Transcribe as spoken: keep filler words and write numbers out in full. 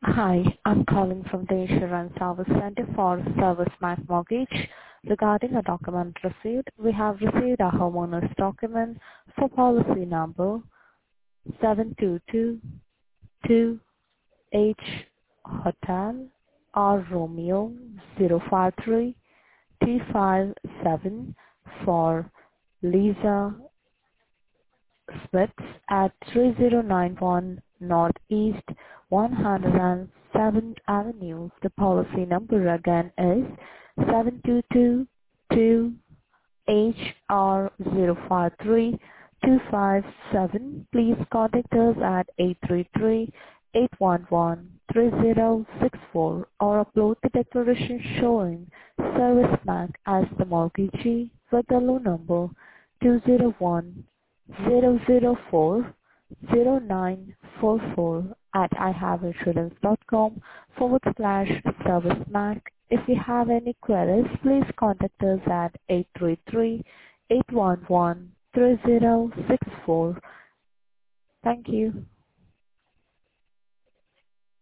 Hi, I'm calling from the Insurance Service Center for Service Mac Mortgage. Regarding a document received, we have received a homeowner's document for policy number seven two two two H Hotel R Romeo zero five three two five seven for Lisa Smith at three zero nine one Northeast one hundred seventh Avenue. The policy number again is seven two two two H R zero five three two five seven. Please contact us at eight three three, eight one one, three zero six four or upload the declaration showing Service Bank as the mortgagee with the loan number two zero one zero zero four zero nine four four at ihaveinsurance.com forward slash service mac. If you have any queries, please contact us at eight three three, eight one one, three zero six four. Thank you.